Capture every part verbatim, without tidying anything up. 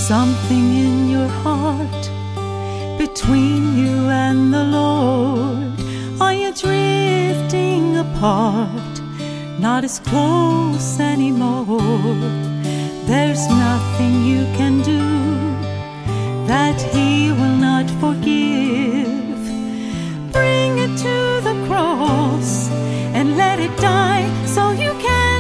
something in your heart between you and the Lord? Are you drifting apart, not as close anymore? There's nothing you can do that He will not forgive. Bring it to the cross and let it die so you can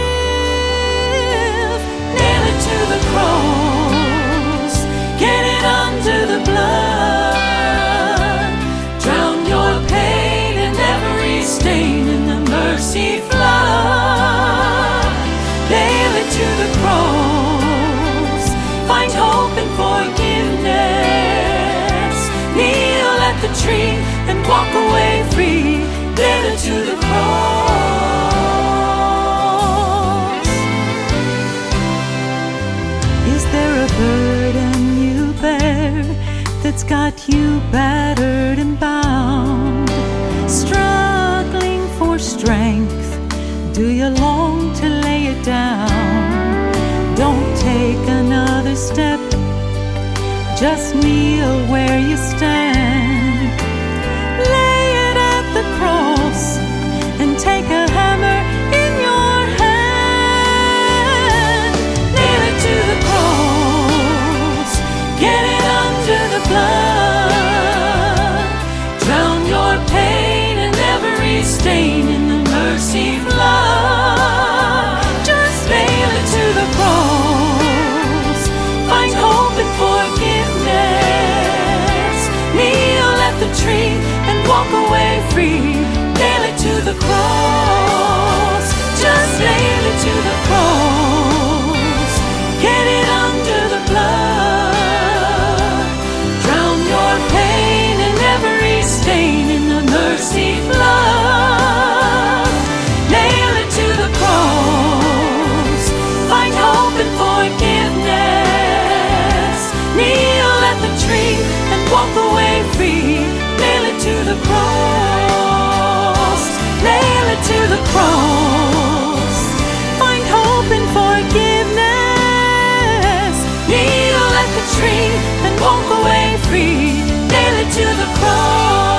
live. Nail it to the cross, get it under the blood. Drown your pain and every stain in the mercy flood. Nail it to the cross, find hope and forgiveness. Kneel at the tree and walk away free. Nail it to the cross. Is there a burden you bear that's got you battered and bound? Struggling for strength, do you long to lay it down? Don't take another step, just kneel where you stand. Lay it at the cross and take a hammer in your hand. Nail it to the cross, get it under the blood. Drown your pain and every stain in the mercy flood. Just nail it to the cross, find hope and forgiveness. Kneel at the tree and walk away free. Nail it to the cross, just nail it to the cross. Get it under the blood. Drown your pain and every stain in the mercy flood. Nail it to the cross, find hope and forgiveness. Kneel at the tree and walk away free. Nail it to the cross, nail it to the cross. Find hope and forgiveness. Kneel at the tree and walk away free. Nail it to the cross.